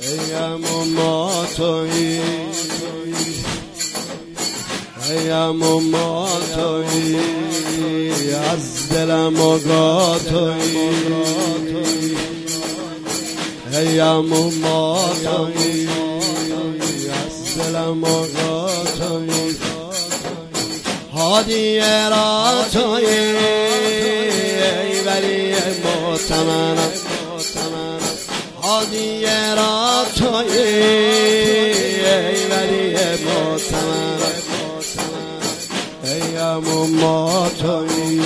ایم و ما تویی، ایم و ما تویی، از دلم آگاه تویی، ایم و ما تویی، از دلم آگاه تویی، هادی را تویی، ای ولی معتمنم، هادی را تویی، ای ولی معتمنم، ایم و ما تویی،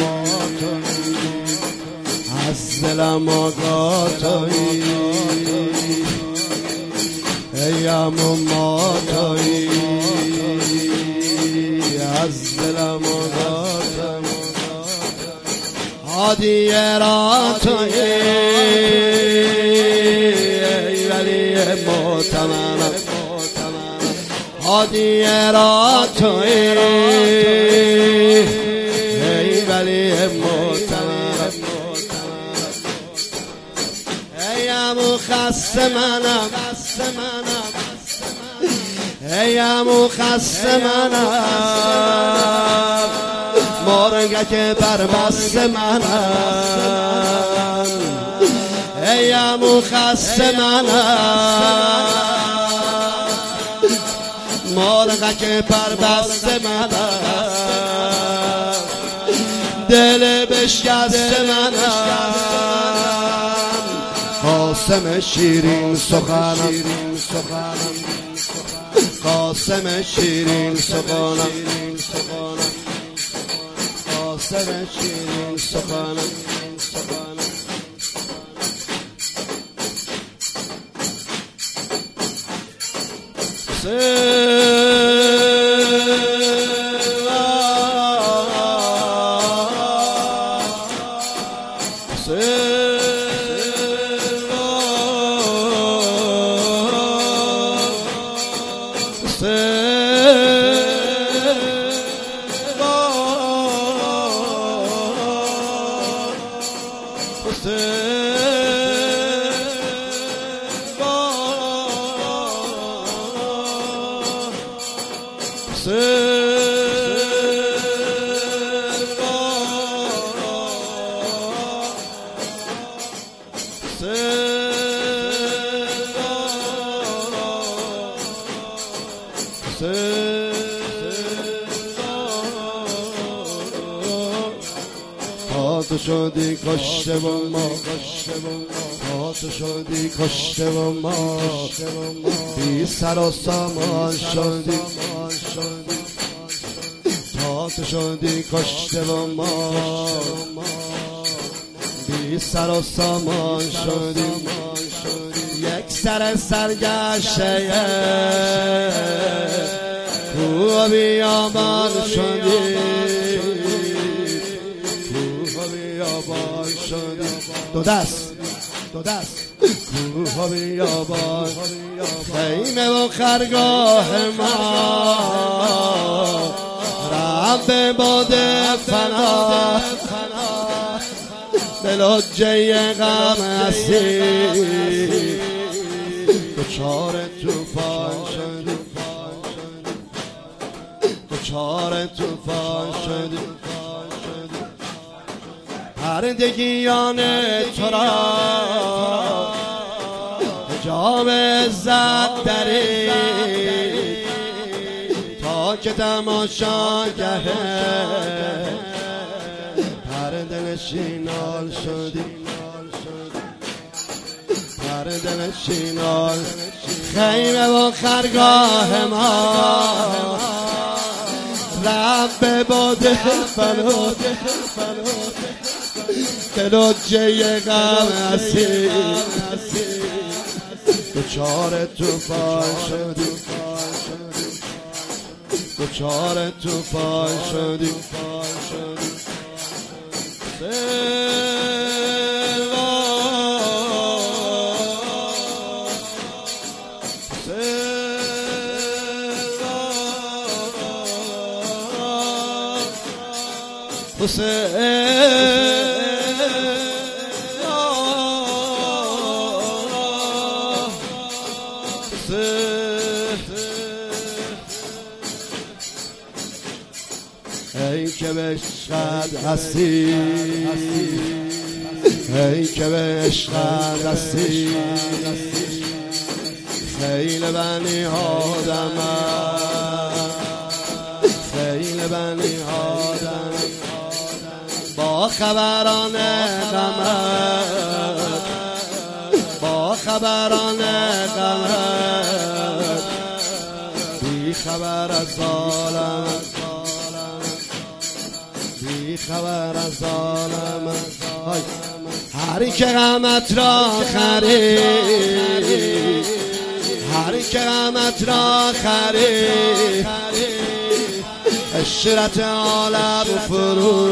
از دلم آگاه تویی، ایم و ما تویی، از دلم آگاه تویی، هادی را تویی، ای ولی معتمنم، هادی را تویی، ای ولی معتمنم، ایم خسته منم، ایم خسته منم، مرغک بربست منم، ایم خسته منم، مرغک بربست منم، دل بشکسته منم، قاسم شیرین سخنم، قاسم شیرین سخنم، قاسم شیرین سخنم، تو شدی کشته و ما، تو شدی کشته و ما، بی سر و سامان شدی، تو شدی کشته و ما، بی سر و سامان شدی، یک سر سرگشته کو بیابان شدی، دو دست کوه بیابان، خیمه و خرگاه ما، رب باد فنا، به لجه غم اسیر، دچار طوفان شدی، دچار طوفان شدی، پردگیان تو را حجاب عزت دری، تا که تماشاگه پرده نشینال شدی، پرده نشینال، خیمه و خرگاه ما، رب باد فنا، لجه غم اسیر، دچار طوفان شدی، دچار طوفان شدی، حسین که به عشقت هستی، ای که به عشقت هستی، خیل بنی آدم، خیل بنی آدم، با خبران غمت، با خبران غمت، بی خبر از عالمت، بی خبر از عالمت. هری که غمت را خرید، هری که غمت را خرید، اشرت عالم فرو،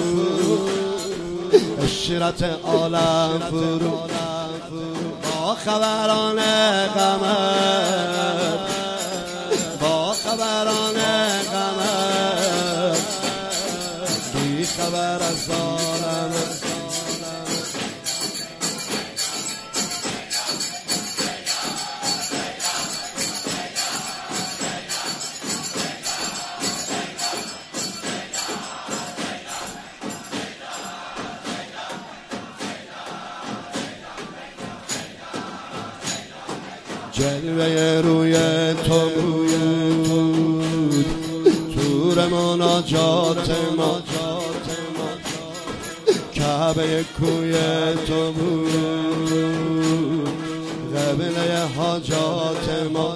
اشرت عالم فرو، با خبران غمت، با خبران غمت، بی خبر از عالمت. جلوه روی تو بود، تور مناجات ما، کعبه کوی تو بود، قبله حاجات ما،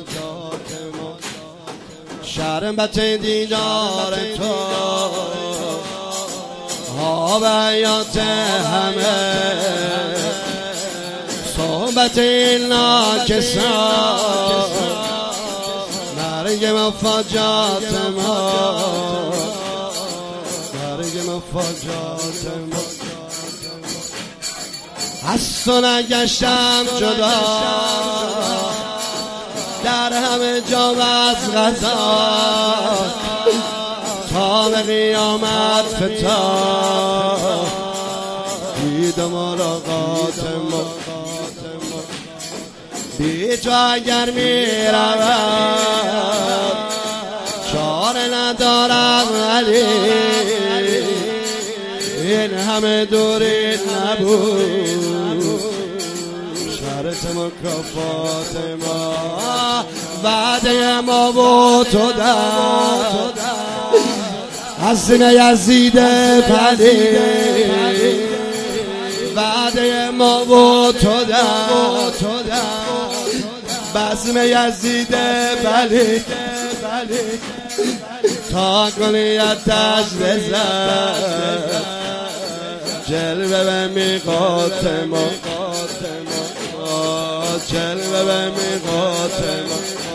شربت دیدار تو، آب حیات همه، صحبت این ناکسان، مرگ مفاجات ما، مرگ مفاجات ما. از تو نگشتم جدا، در همه جا از غذا، تا به قیامت فتاد، دید ملاقات ما. بی تو اگر می روم چاره ندارم، ولی این همه دوری نبود، شرط مکافات ما. وعده ما و تو در حسن یزید پدید، وعده ما و تو در بزم یزید بلی، تا کنیتش بزن، جلوه به میقات ما، جلوه به میقات ما.